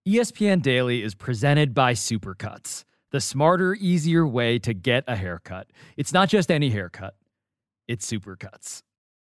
ESPN Daily is presented by Supercuts, the smarter, easier way to get a haircut. It's not just any haircut, it's Supercuts.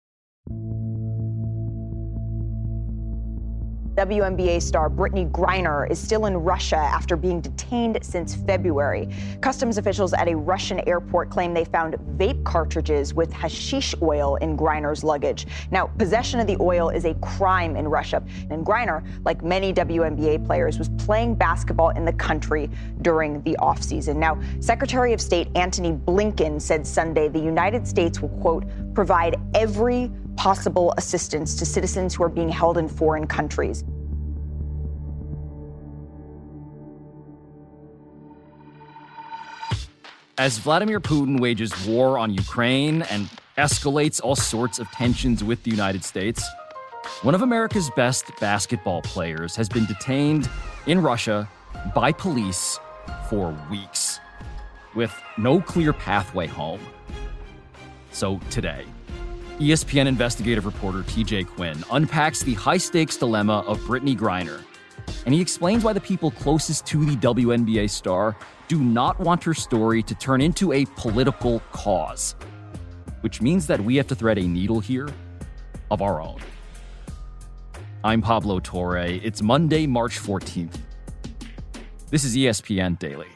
WNBA star Brittney Griner is still in Russia after being detained since February. Customs officials at a Russian airport claim they found vape cartridges with hashish oil in Griner's luggage. Now, possession of the oil is a crime in Russia, and Griner, like many WNBA players, was playing basketball in the country during the offseason. Now, Secretary of State Antony Blinken said Sunday the United States will, quote, provide every possible assistance to citizens who are being held in foreign countries. As Vladimir Putin wages war on Ukraine and escalates all sorts of tensions with the United States, one of America's best basketball players has been detained in Russia by police for weeks, with no clear pathway home. So today, ESPN investigative reporter TJ Quinn unpacks the high-stakes dilemma of Brittney Griner, and he explains why the people closest to the WNBA star do not want her story to turn into a political cause, which means that we have to thread a needle here of our own. I'm Pablo Torre. It's Monday, March 14th. This is ESPN Daily.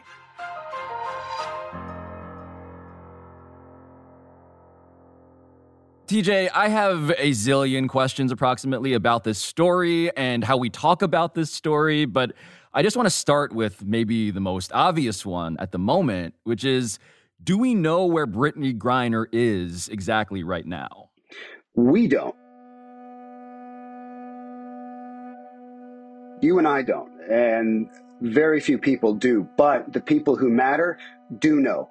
TJ, I have a zillion questions approximately about this story and how we talk about this story, but I just want to start with maybe the most obvious one at the moment, which is, do we know where Brittney Griner is exactly right now? We don't. You and I don't, and very few people do, but the people who matter do know.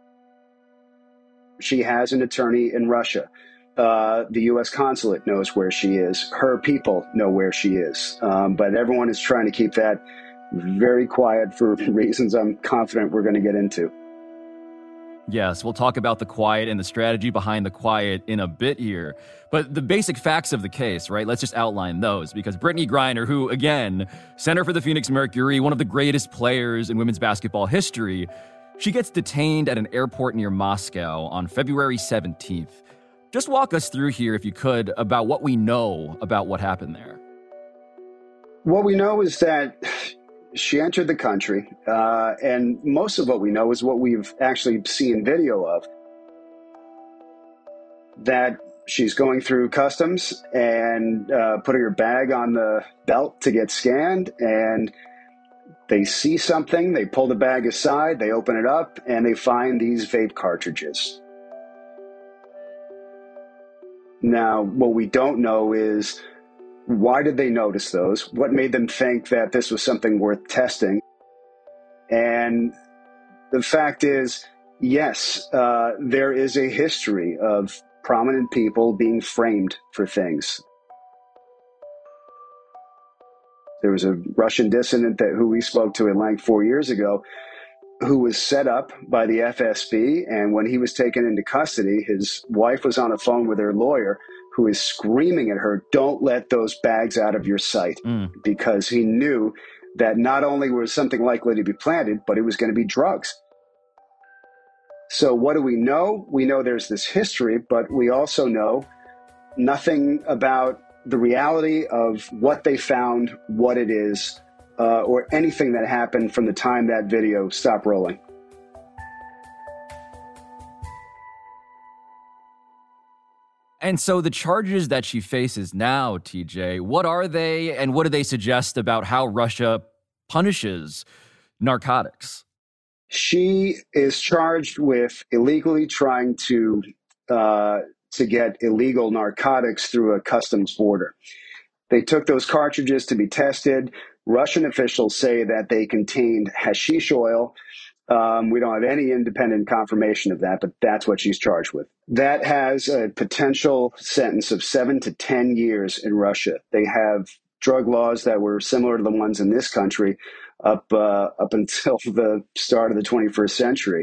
She has an attorney in Russia. The U.S. consulate knows where she is. Her people know where she is. But everyone is trying to keep that very quiet for reasons I'm confident we're going to get into. Yes, we'll talk about the quiet and the strategy behind the quiet in a bit here. But the basic facts of the case, right? Let's just outline those, because Brittney Griner, who, again, center for the Phoenix Mercury, one of the greatest players in women's basketball history, she gets detained at an airport near Moscow on February 17th. Just walk us through here, if you could, about what we know about what happened there. What we know is that she entered the country, and most of what we know is what we've actually seen video of, that she's going through customs and putting her bag on the belt to get scanned, and they see something, they pull the bag aside, they open it up, and they find these vape cartridges. Now, what we don't know is, why did they notice those? What made them think that this was something worth testing? And the fact is, yes, there is a history of prominent people being framed for things. There was a Russian dissident who we spoke to at length 4 years ago, who was set up by the FSB, and when he was taken into custody, his wife was on the phone with her lawyer, who is screaming at her, don't let those bags out of your sight, because he knew that not only was something likely to be planted, but it was going to be drugs. So what do we know? We know there's this history, but we also know nothing about the reality of what they found, what it is, or anything that happened from the time that video stopped rolling. And so the charges that she faces now, TJ, what are they, and what do they suggest about how Russia punishes narcotics? She is charged with illegally trying to get illegal narcotics through a customs border. They took those cartridges to be tested. Russian officials say that they contained hashish oil. We don't have any independent confirmation of that, but that's what she's charged with. That has a potential sentence of 7 to 10 years in Russia. They have drug laws that were similar to the ones in this country up until the start of the 21st century.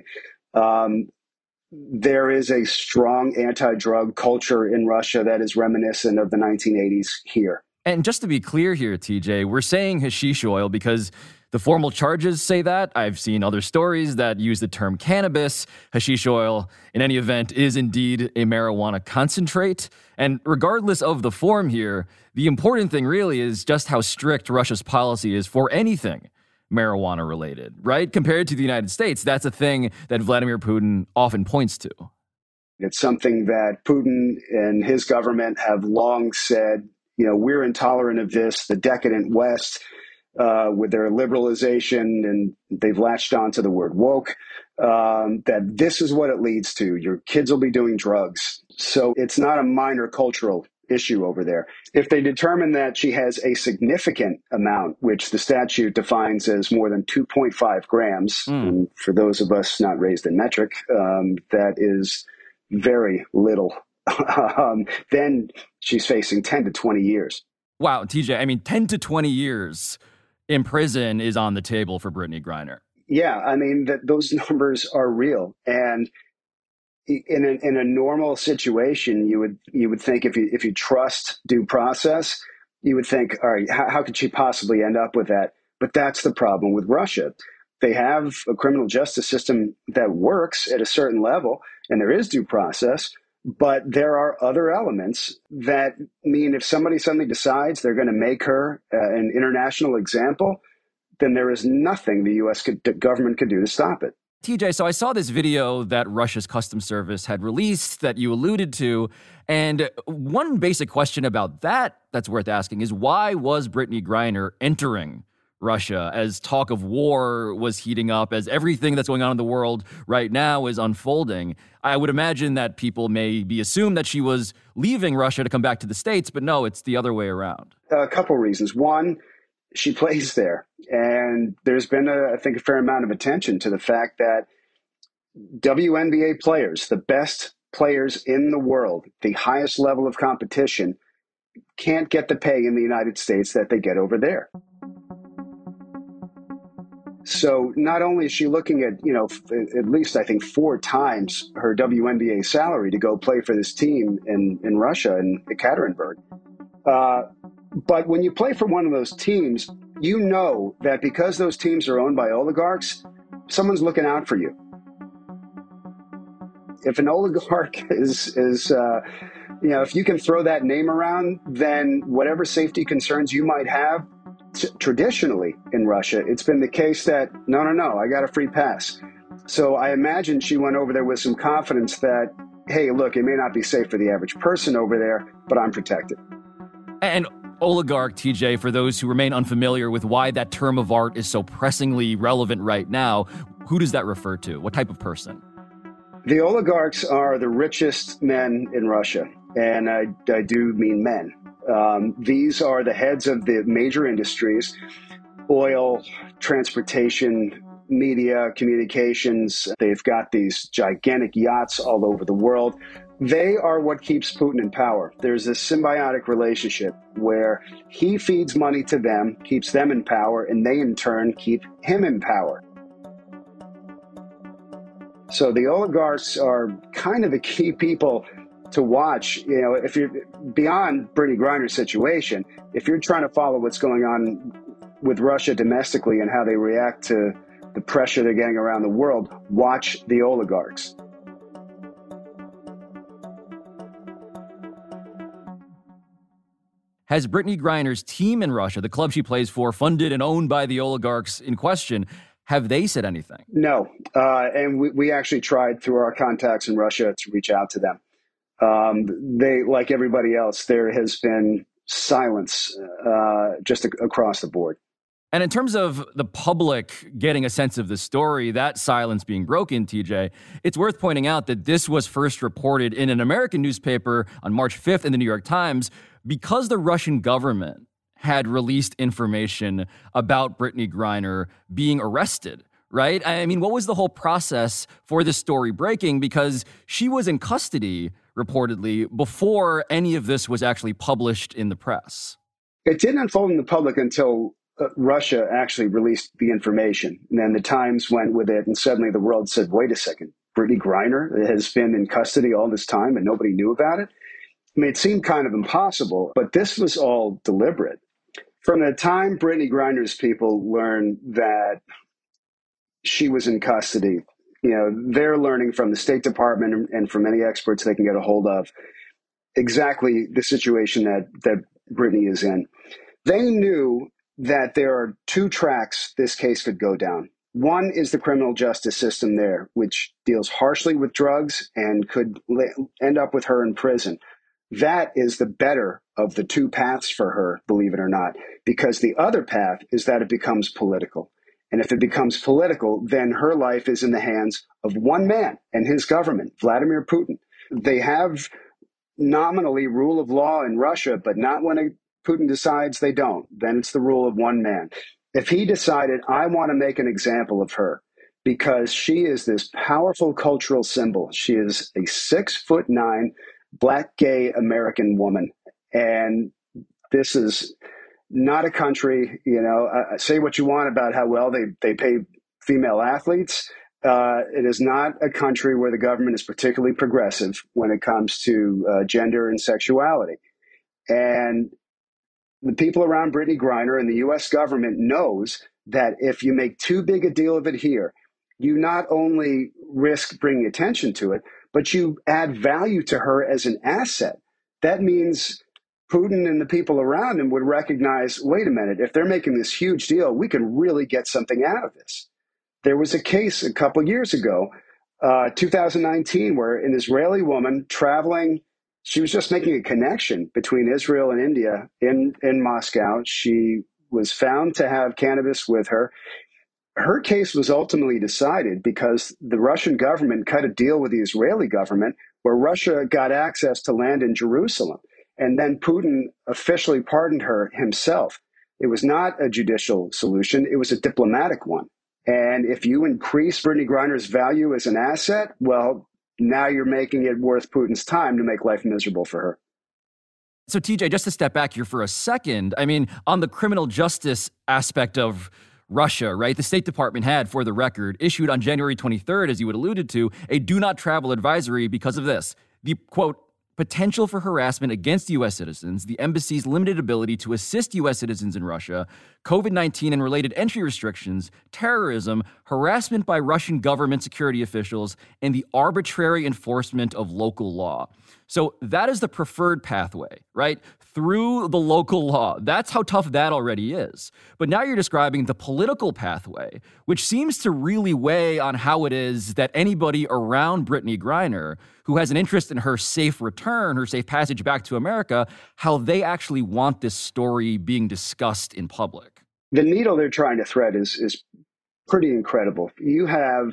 There is a strong anti-drug culture in Russia that is reminiscent of the 1980s here. And just to be clear here, TJ, we're saying hashish oil because the formal charges say that. I've seen other stories that use the term cannabis. Hashish oil, in any event, is indeed a marijuana concentrate. And regardless of the form here, the important thing really is just how strict Russia's policy is for anything marijuana related, right? Compared to the United States, that's a thing that Vladimir Putin often points to. It's something that Putin and his government have long said, we're intolerant of this, the decadent West, with their liberalization, and they've latched on to the word woke, that this is what it leads to. Your kids will be doing drugs. So it's not a minor cultural issue over there. If they determine that she has a significant amount, which the statute defines as more than 2.5 grams, and for those of us not raised in metric, that is very little, then she's facing 10 to 20 years. Wow, TJ, I mean, 10 to 20 years in prison is on the table for Brittany Griner. Yeah, I mean, those numbers are real. And in a normal situation, you would think if you trust due process, you would think, all right, how could she possibly end up with that? But that's the problem with Russia. They have a criminal justice system that works at a certain level, and there is due process, but there are other elements that mean if somebody suddenly decides they're going to make her an international example, then there is nothing the U.S. government could do to stop it. TJ, so I saw this video that Russia's Customs Service had released that you alluded to, and one basic question about that's worth asking is why was Brittany Griner entering Russia as talk of war was heating up, as everything that's going on in the world right now is unfolding? I would imagine that people may be assumed that she was leaving Russia to come back to the States, but no, it's the other way around. A couple reasons. One, she plays there, and there's been, I think, a fair amount of attention to the fact that WNBA players, the best players in the world, the highest level of competition, can't get the pay in the United States that they get over there. So not only is she looking at, at least I think 4 times her WNBA salary to go play for this team in Russia, in Ekaterinburg. But when you play for one of those teams, you know that because those teams are owned by oligarchs, someone's looking out for you. If an oligarch is if you can throw that name around, then whatever safety concerns you might have, traditionally in Russia, it's been the case that, no, I got a free pass. So I imagine she went over there with some confidence that, hey, look, it may not be safe for the average person over there, but I'm protected. And oligarch, TJ, for those who remain unfamiliar with why that term of art is so pressingly relevant right now, who does that refer to? What type of person? The oligarchs are the richest men in Russia, and I do mean men. These are the heads of the major industries: oil, transportation, media, communications. They've got these gigantic yachts all over the world. They are what keeps Putin in power. There's a symbiotic relationship where he feeds money to them, keeps them in power, and they in turn keep him in power. So the oligarchs are kind of the key people to watch. If you're beyond Brittany Griner's situation, if you're trying to follow what's going on with Russia domestically and how they react to the pressure they're getting around the world, watch the oligarchs. Has Brittany Griner's team in Russia, the club she plays for, funded and owned by the oligarchs in question, have they said anything? No. And we actually tried through our contacts in Russia to reach out to them. They, like everybody else, there has been silence just across the board. And in terms of the public getting a sense of the story, that silence being broken, TJ, it's worth pointing out that this was first reported in an American newspaper on March 5th in the New York Times because the Russian government had released information about Brittany Griner being arrested, right? I mean, what was the whole process for this story breaking? Because she was in custody, reportedly, before any of this was actually published in the press. It didn't unfold in the public until Russia actually released the information. And then the Times went with it, and suddenly the world said, wait a second, Brittany Griner has been in custody all this time and nobody knew about it? I mean, it seemed kind of impossible, but this was all deliberate. From the time Brittany Griner's people learned that she was in custody, they're learning from the State Department and from any experts they can get a hold of exactly the situation that Brittany is in. They knew that there are two tracks this case could go down. One is the criminal justice system there, which deals harshly with drugs and could end up with her in prison. That is the better of the two paths for her, believe it or not, because the other path is that it becomes political. And if it becomes political, then her life is in the hands of one man and his government, Vladimir Putin. They have nominally rule of law in Russia, but not when Putin decides they don't. Then it's the rule of one man. If he decided, I want to make an example of her because she is this powerful cultural symbol. She is a 6'9" Black gay American woman. And this is not a country, say what you want about how well they pay female athletes. It is not a country where the government is particularly progressive when it comes to gender and sexuality. And the people around Brittany Griner and the U.S. government knows that if you make too big a deal of it here, you not only risk bringing attention to it, but you add value to her as an asset. That means Putin and the people around him would recognize, wait a minute, if they're making this huge deal, we can really get something out of this. There was a case a couple of years ago, 2019, where an Israeli woman traveling, she was just making a connection between Israel and India in Moscow. She was found to have cannabis with her. Her case was ultimately decided because the Russian government cut a deal with the Israeli government where Russia got access to land in Jerusalem. And then Putin officially pardoned her himself. It was not a judicial solution. It was a diplomatic one. And if you increase Brittany Griner's value as an asset, well, now you're making it worth Putin's time to make life miserable for her. So, TJ, just to step back here for a second, I mean, on the criminal justice aspect of Russia, right? The State Department had, for the record, issued on January 23rd, as you had alluded to, a do not travel advisory because of this. The, quote, potential for harassment against U.S. citizens, the embassy's limited ability to assist U.S. citizens in Russia, COVID-19 and related entry restrictions, terrorism, harassment by Russian government security officials, and the arbitrary enforcement of local law. So that is the preferred pathway, right? Through the local law. That's how tough that already is. But now you're describing the political pathway, which seems to really weigh on how it is that anybody around Brittany Griner, who has an interest in her safe return, her safe passage back to America, how they actually want this story being discussed in public. The needle they're trying to thread is pretty incredible. You have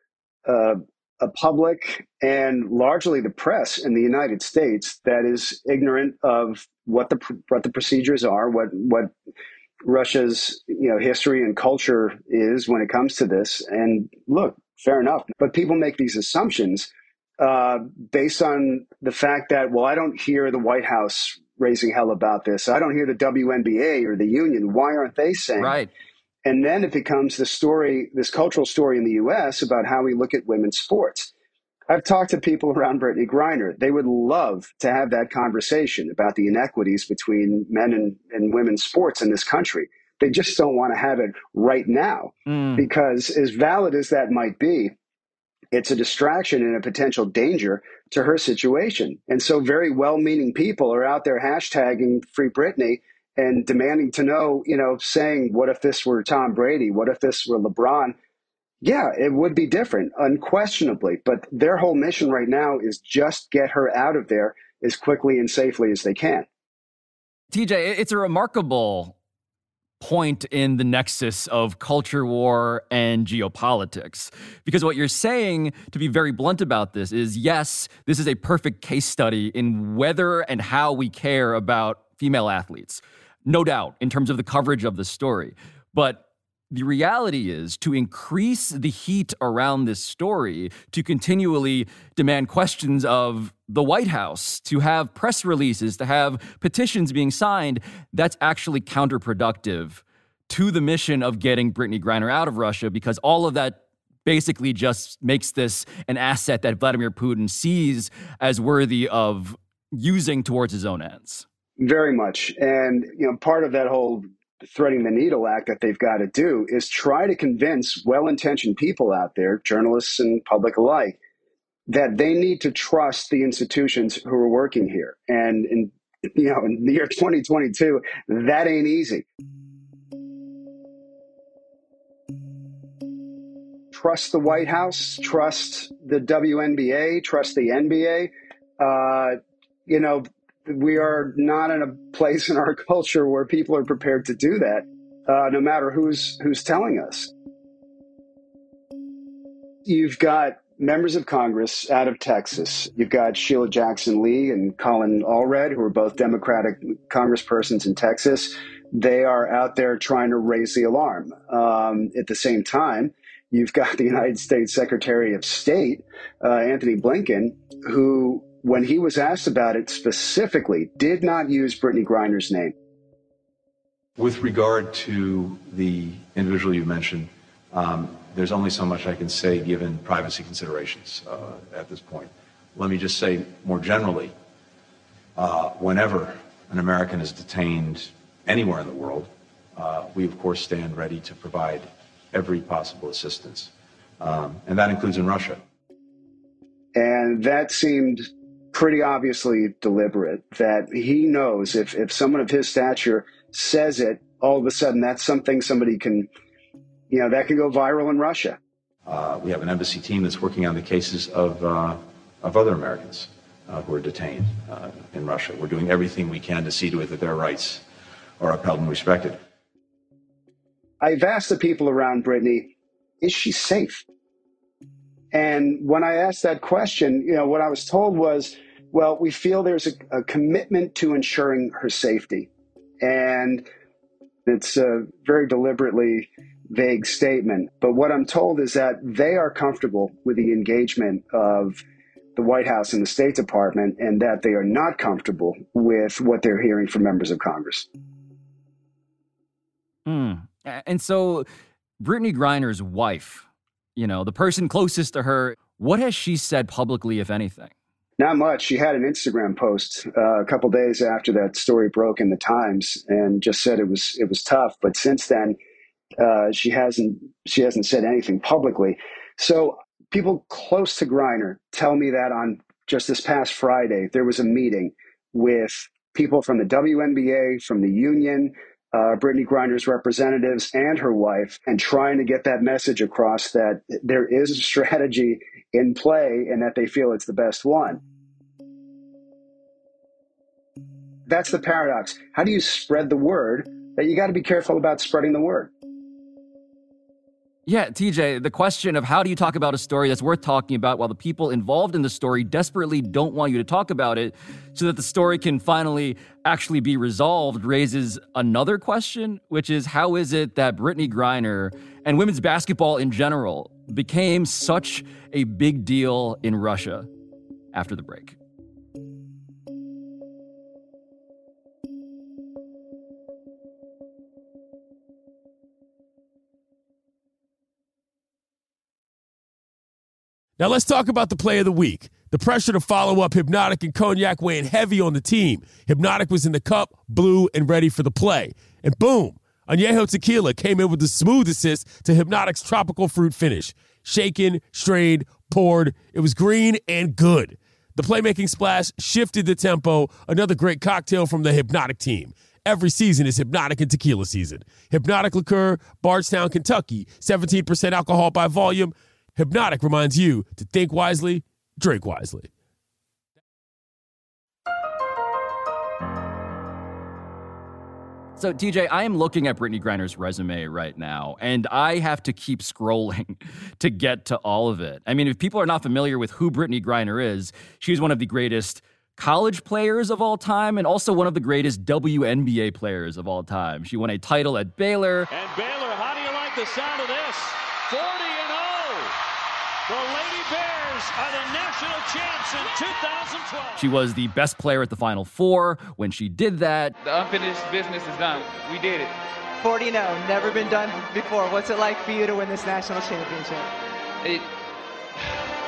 a public and largely the press in the United States that is ignorant of what the procedures are, what Russia's history and culture is when it comes to this. And look, fair enough, but people make these assumptions based on the fact that, well, I don't hear the White House raising hell about this. I don't hear the WNBA or the union. Why aren't they saying? Right. And then it becomes this cultural story in the U.S. about how we look at women's sports. I've talked to people around Brittany Griner. They would love to have that conversation about the inequities between men and women's sports in this country. They just don't want to have it right now because as valid as that might be, it's a distraction and a potential danger to her situation. And so very well-meaning people are out there hashtagging Free Britney and demanding to know, saying, what if this were Tom Brady? What if this were LeBron? Yeah, it would be different, unquestionably. But their whole mission right now is just get her out of there as quickly and safely as they can. TJ, it's a remarkable point in the nexus of culture war and geopolitics. Because what you're saying, to be very blunt about this, is yes, this is a perfect case study in whether and how we care about female athletes. No doubt, in terms of the coverage of the story. But the reality is, to increase the heat around this story, to continually demand questions of the White House, to have press releases, to have petitions being signed, that's actually counterproductive to the mission of getting Brittany Griner out of Russia, because all of that basically just makes this an asset that Vladimir Putin sees as worthy of using towards his own ends. Very much. And, part of that whole threading the needle act that they've got to do is try to convince well-intentioned people out there, journalists and public alike, that they need to trust the institutions who are working here. And in the year 2022, that ain't easy. Trust the White House, trust the WNBA, trust the NBA. We are not in a place in our culture where people are prepared to do that, no matter who's telling us. You've got members of Congress out of Texas. You've got Sheila Jackson Lee and Colin Allred, who are both Democratic congresspersons in Texas. They are out there trying to raise the alarm. At the same time, you've got the United States Secretary of State, Anthony Blinken, who, when he was asked about it specifically, did not use Brittney Griner's name. With regard to the individual you mentioned, there's only so much I can say given privacy considerations at this point. Let me just say more generally, whenever an American is detained anywhere in the world, we of course stand ready to provide every possible assistance. And that includes in Russia. And that seemed pretty obviously deliberate, that he knows if someone of his stature says it, all of a sudden that's something somebody can, that can go viral in Russia. We have an embassy team that's working on the cases of other Americans who are detained in Russia. We're doing everything we can to see to it that their rights are upheld and respected. I've asked the people around Brittney, is she safe? And when I asked that question, what I was told was, well, we feel there's a commitment to ensuring her safety. And it's a very deliberately vague statement. But what I'm told is that they are comfortable with the engagement of the White House and the State Department, and that they are not comfortable with what they're hearing from members of Congress. And so Brittney Griner's wife, the person closest to her, what has she said publicly, if anything? Not much. She had an Instagram post a couple days after that story broke in the Times and just said it was tough. But since then, she hasn't said anything publicly. So people close to Griner tell me that on just this past Friday, there was a meeting with people from the WNBA, from the union, Brittney Griner's representatives and her wife, and trying to get that message across that there is a strategy in play and that they feel it's the best one. That's the paradox. How do you spread the word? That you got to be careful about spreading the word. Yeah, TJ, the question of how do you talk about a story that's worth talking about while the people involved in the story desperately don't want you to talk about it so that the story can finally actually be resolved raises another question, which is how is it that Brittney Griner and women's basketball in general became such a big deal in Russia after the break? Now let's talk about the play of the week. The pressure to follow up Hypnotic and Cognac weighing heavy on the team. Hypnotic was in the cup, blue, and ready for the play. And boom, Añejo Tequila came in with the smooth assist to Hypnotic's tropical fruit finish. Shaken, strained, poured. It was green and good. The playmaking splash shifted the tempo. Another great cocktail from the Hypnotic team. Every season is Hypnotic and Tequila season. Hypnotic Liqueur, Bardstown, Kentucky. 17% alcohol by volume. Hypnotic reminds you to think wisely, drink wisely. So, TJ, I am looking at Brittney Griner's resume right now, and I have to keep scrolling to get to all of it. I mean, if people are not familiar with who Brittney Griner is, she's one of the greatest college players of all time and also one of the greatest WNBA players of all time. She won a title at Baylor. And Baylor, how do you like the sound of this? 40-0. The Lady Bears are the national champs in 2012. She was the best player at the Final Four when she did that. The unfinished business is done. We did it. 40-0, never been done before. What's it like for you to win this national championship?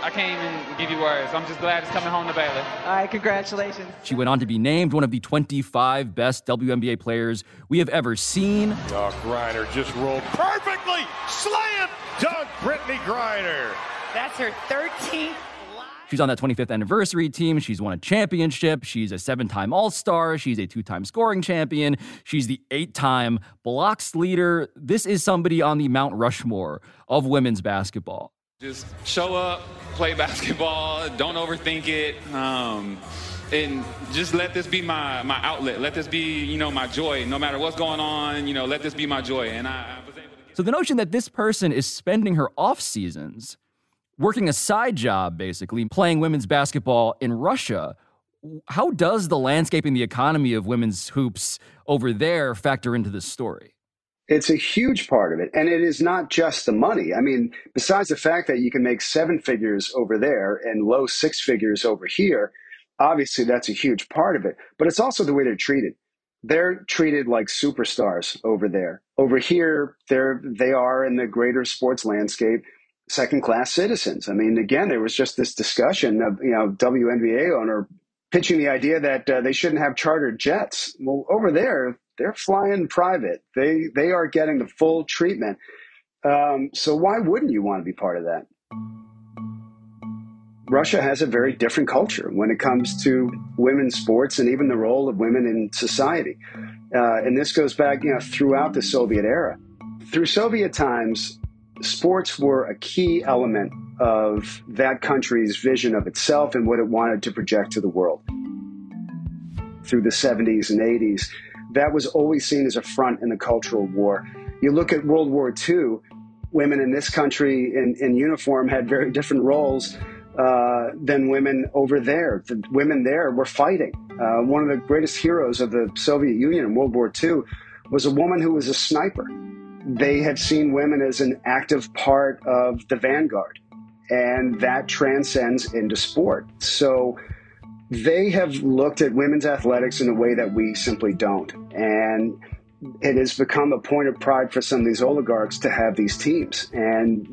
I can't even give you words. I'm just glad it's coming home to Baylor. All right, congratulations. She went on to be named one of the 25 best WNBA players we have ever seen. Doug Griner just rolled perfectly. Slam dunk Brittney Griner. That's her 13th. She's on that 25th anniversary team. She's won a championship. She's a 7-time All-Star. She's a 2-time scoring champion. She's the 8-time blocks leader. This is somebody on the Mount Rushmore of women's basketball. Just show up, play basketball, don't overthink it, and just let this be my outlet. Let this be, my joy. No matter what's going on, let this be my joy. And I was able to get. So the notion that this person is spending her off seasons working a side job, basically, playing women's basketball in Russia, how does the landscape and the economy of women's hoops over there factor into this story? It's a huge part of it. And it is not just the money. I mean, besides the fact that you can make 7 figures over there and low 6 figures over here, obviously that's a huge part of it. But it's also the way they're treated. They're treated like superstars over there. Over here, they are in the greater sports landscape second-class citizens. I mean, again, there was just this discussion of, WNBA owner pitching the idea that they shouldn't have chartered jets. Well, over there, they're flying private. They are getting the full treatment. So why wouldn't you want to be part of that? Russia has a very different culture when it comes to women's sports and even the role of women in society. And this goes back, throughout the Soviet era. Through Soviet times, sports were a key element of that country's vision of itself and what it wanted to project to the world. Through the 70s and 80s, that was always seen as a front in the cultural war. You look at World War II, women in this country in uniform had very different roles than women over there. The women there were fighting. One of the greatest heroes of the Soviet Union in World War II was a woman who was a sniper. They had seen women as an active part of the vanguard, and that transcends into sport. So they have looked at women's athletics in a way that we simply don't. And it has become a point of pride for some of these oligarchs to have these teams. And,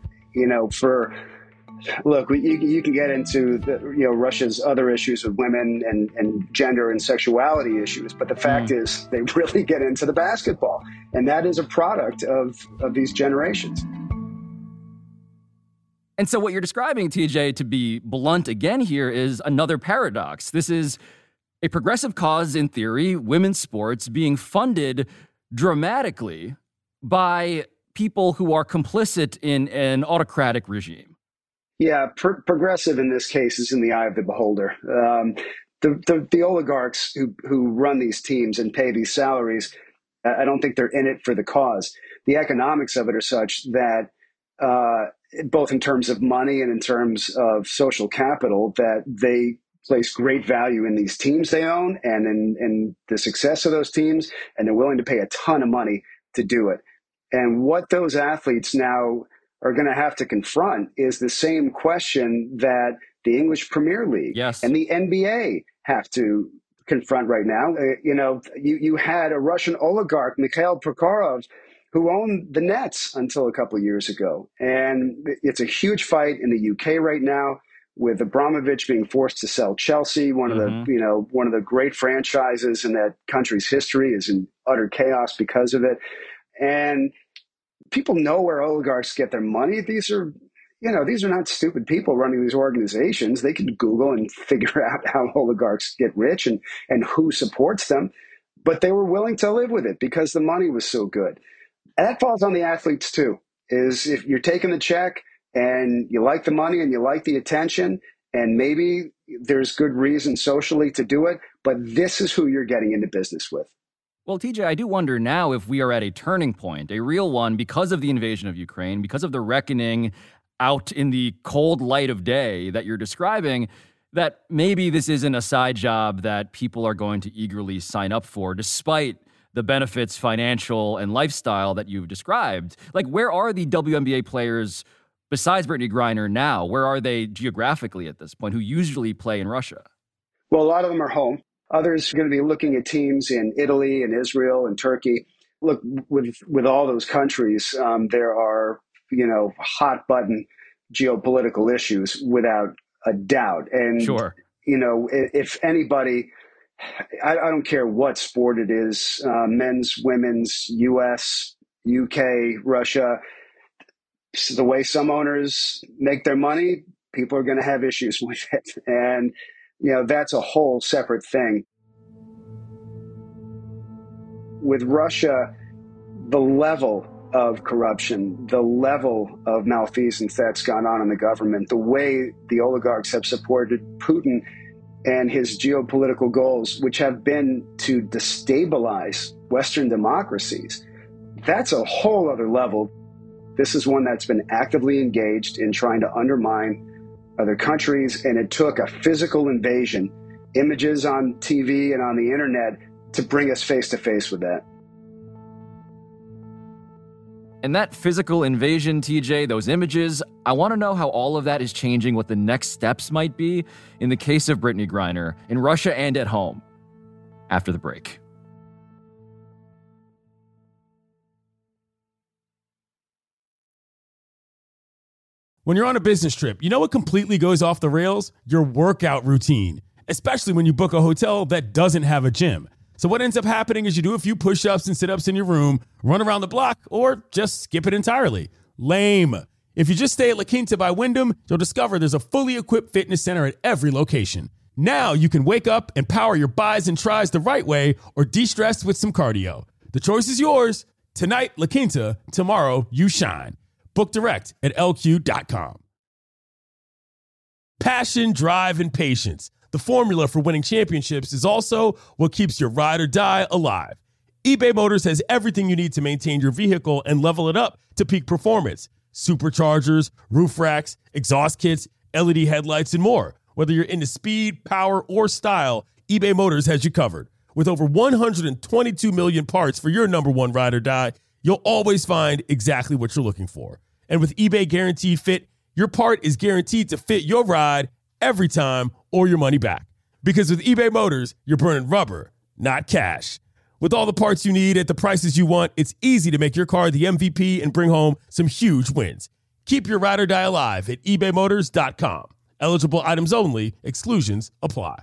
look, you can get into Russia's other issues with women and gender and sexuality issues, but the fact is they really get into the basketball, and that is a product of these generations. And so what you're describing, TJ, to be blunt again here, is another paradox. This is a progressive cause, in theory, women's sports being funded dramatically by people who are complicit in an autocratic regime. Yeah, progressive in this case is in the eye of the beholder. The oligarchs who run these teams and pay these salaries, I don't think they're in it for the cause. The economics of it are such that, both in terms of money and in terms of social capital, that they place great value in these teams they own and in the success of those teams, and they're willing to pay a ton of money to do it. And what those athletes now are going to have to confront is the same question that the English Premier League and the NBA have to confront right now. You had a Russian oligarch, Mikhail Prokhorov, who owned the Nets until a couple of years ago. And it's a huge fight in the UK right now, with Abramovich being forced to sell Chelsea, one of the great franchises in that country's history, is in utter chaos because of it. And people know where oligarchs get their money. These are not stupid people running these organizations. They can Google and figure out how oligarchs get rich and who supports them. But they were willing to live with it because the money was so good. And that falls on the athletes too, is if you're taking the check and you like the money and you like the attention, and maybe there's good reason socially to do it, but this is who you're getting into business with. Well, TJ, I do wonder now if we are at a turning point, a real one, because of the invasion of Ukraine, because of the reckoning out in the cold light of day that you're describing, that maybe this isn't a side job that people are going to eagerly sign up for, despite the benefits, financial and lifestyle that you've described. Like, where are the WNBA players besides Brittney Griner now? Where are they geographically at this point, who usually play in Russia? Well, a lot of them are home. Others are going to be looking at teams in Italy and Israel and Turkey. Look, with all those countries, there are, hot button geopolitical issues without a doubt. And, Sure. If anybody, I don't care what sport it is, men's, women's, US, UK, Russia, the way some owners make their money, people are going to have issues with it. And, that's a whole separate thing. With Russia, the level of corruption, the level of malfeasance that's gone on in the government, the way the oligarchs have supported Putin and his geopolitical goals, which have been to destabilize Western democracies, that's a whole other level. This is one that's been actively engaged in trying to undermine other countries, and it took a physical invasion, images on TV and on the internet, to bring us face to face with that. And that physical invasion, TJ, those images, I want to know how all of that is changing what the next steps might be in the case of Brittney Griner in Russia and at home. After the break. When you're on a business trip, you know what completely goes off the rails? Your workout routine, especially when you book a hotel that doesn't have a gym. So what ends up happening is you do a few push-ups and sit-ups in your room, run around the block, or just skip it entirely. Lame. If you just stay at La Quinta by Wyndham, you'll discover there's a fully equipped fitness center at every location. Now you can wake up and power your buys and tries the right way or de-stress with some cardio. The choice is yours. Tonight, La Quinta. Tomorrow, you shine. Book direct at LQ.com. Passion, drive, and patience. The formula for winning championships is also what keeps your ride or die alive. eBay Motors has everything you need to maintain your vehicle and level it up to peak performance. Superchargers, roof racks, exhaust kits, LED headlights, and more. Whether you're into speed, power, or style, eBay Motors has you covered. With over 122 million parts for your number one ride or die, you'll always find exactly what you're looking for. And with eBay Guaranteed Fit, your part is guaranteed to fit your ride every time or your money back. Because with eBay Motors, you're burning rubber, not cash. With all the parts you need at the prices you want, it's easy to make your car the MVP and bring home some huge wins. Keep your ride or die alive at ebaymotors.com. Eligible items only. Exclusions apply.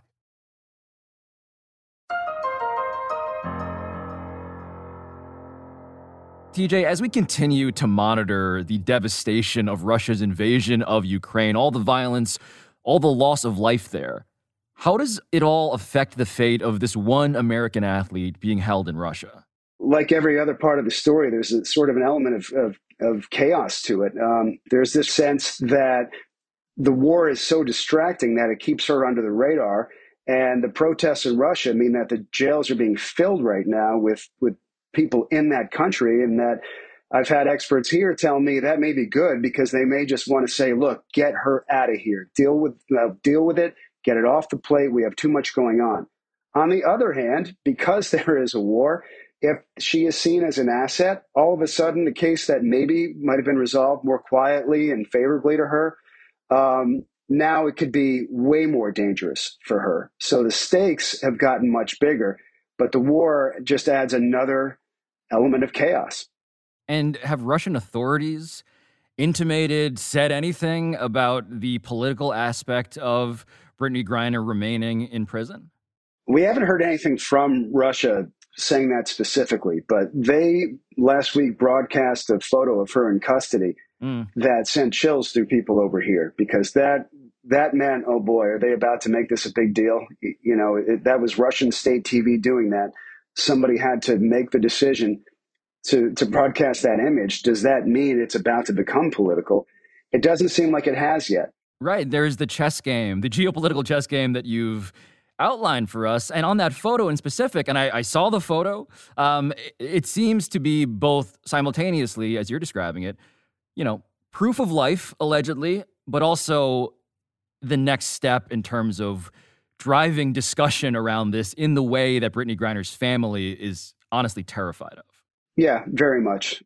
TJ, as we continue to monitor the devastation of Russia's invasion of Ukraine, all the violence, all the loss of life there, how does it all affect the fate of this one American athlete being held in Russia? Like every other part of the story, there's a sort of an element of chaos to it. There's this sense that the war is so distracting that it keeps her under the radar. And the protests in Russia mean that the jails are being filled right now with people in that country, and that I've had experts here tell me that may be good because they may just want to say, look, get her out of here, deal with it, get it off the plate. We have too much going on. On the other hand, because there is a war, if she is seen as an asset, all of a sudden the case that maybe might have been resolved more quietly and favorably to her, now it could be way more dangerous for her. So the stakes have gotten much bigger, but the war just adds another element of chaos. And have Russian authorities intimated, said anything about the political aspect of Brittney Griner remaining in prison? We haven't heard anything from Russia saying that specifically, but they last week broadcast a photo of her in custody that sent chills through people over here, because that meant, oh boy, are they about to make this a big deal? You know, that was Russian state TV doing that. Somebody had to make the decision to broadcast that image. Does that mean it's about to become political? It doesn't seem like it has yet. Right. There's the chess game, the geopolitical chess game that you've outlined for us. And on that photo in specific, and I saw the photo, it seems to be both simultaneously, as you're describing it, you know, proof of life, allegedly, but also the next step in terms of driving discussion around this in the way that Brittney Griner's family is honestly terrified of. Yeah, very much.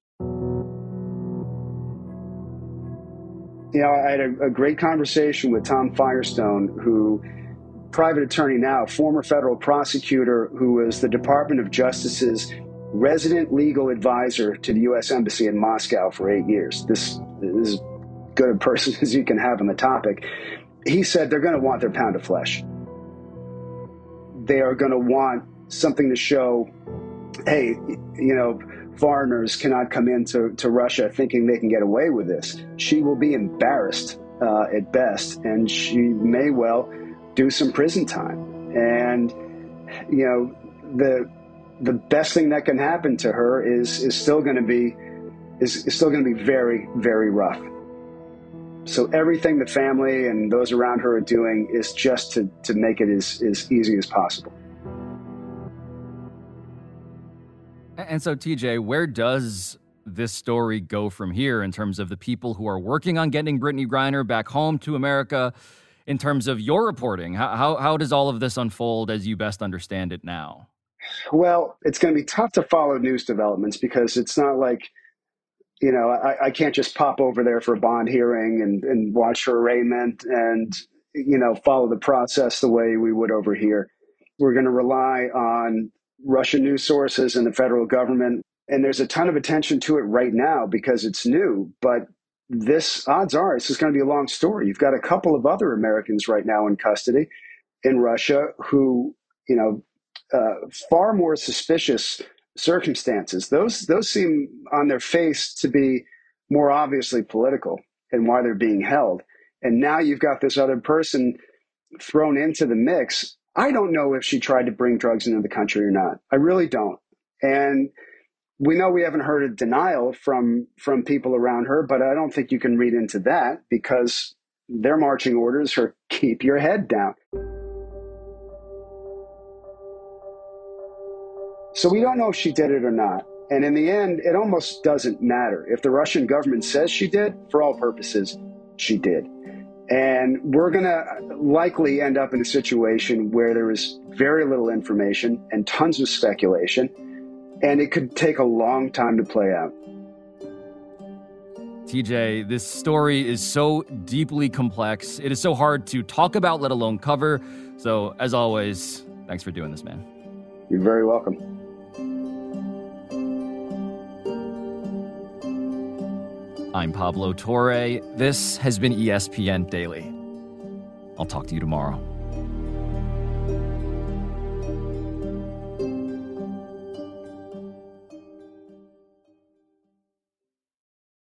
You know, I had a great conversation with Tom Firestone, who, private attorney now, former federal prosecutor, who was the Department of Justice's resident legal advisor to the U.S. Embassy in Moscow for 8 years. This is good a person as you can have on the topic. He said they're going to want their pound of flesh. They are going to want something to show, hey, foreigners cannot come into Russia thinking they can get away with this. She will be embarrassed at best, and she may well do some prison time. And, the best thing that can happen to her is still going to be very, very rough. So everything the family and those around her are doing is just to make it as easy as possible. And so, TJ, where does this story go from here in terms of the people who are working on getting Brittney Griner back home to America? In terms of your reporting, how does all of this unfold as you best understand it now? Well, it's going to be tough to follow news developments because it's not like, I can't just pop over there for a bond hearing and watch her arraignment and, follow the process the way we would over here. We're going to rely on Russian news sources and the federal government. And there's a ton of attention to it right now because it's new. But odds are, it's just going to be a long story. You've got a couple of other Americans right now in custody in Russia who, far more suspicious circumstances. Those seem on their face to be more obviously political and why they're being held. And now you've got this other person thrown into the mix. I don't know if she tried to bring drugs into the country or not. I really don't. And we know we haven't heard a denial from people around her, but I don't think you can read into that because their marching orders are keep your head down. So we don't know if she did it or not. And in the end, it almost doesn't matter. If the Russian government says she did, for all purposes, she did. And we're going to likely end up in a situation where there is very little information and tons of speculation, and it could take a long time to play out. TJ, this story is so deeply complex. It is so hard to talk about, let alone cover. So, as always, thanks for doing this, man. You're very welcome. I'm Pablo Torre. This has been ESPN Daily. I'll talk to you tomorrow.